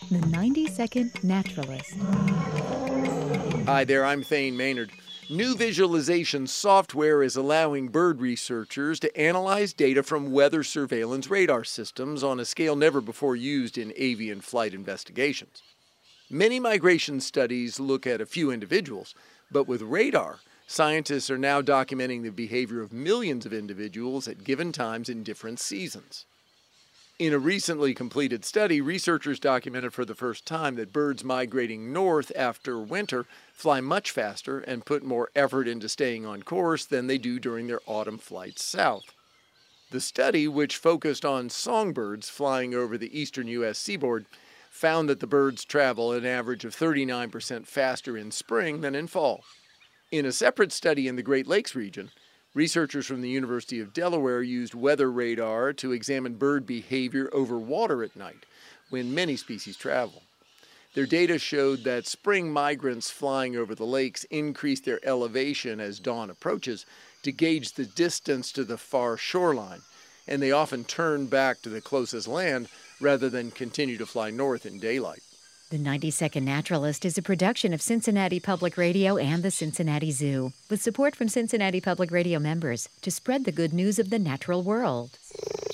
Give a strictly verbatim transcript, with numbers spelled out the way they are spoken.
The ninety second Naturalist. Hi there, I'm Thane Maynard. New visualization software is allowing bird researchers to analyze data from weather surveillance radar systems on a scale never before used in avian flight investigations. Many migration studies look at a few individuals, but with radar, scientists are now documenting the behavior of millions of individuals at given times in different seasons. In a recently completed study, researchers documented for the first time that birds migrating north after winter fly much faster and put more effort into staying on course than they do during their autumn flights south. The study, which focused on songbirds flying over the eastern U S seaboard, found that the birds travel an average of thirty-nine percent faster in spring than in fall. In a separate study in the Great Lakes region, researchers from the University of Delaware used weather radar to examine bird behavior over water at night, when many species travel. Their data showed that spring migrants flying over the lakes increase their elevation as dawn approaches to gauge the distance to the far shoreline, and they often turn back to the closest land rather than continue to fly north in daylight. The ninety second Naturalist is a production of Cincinnati Public Radio and the Cincinnati Zoo, with support from Cincinnati Public Radio members to spread the good news of the natural world.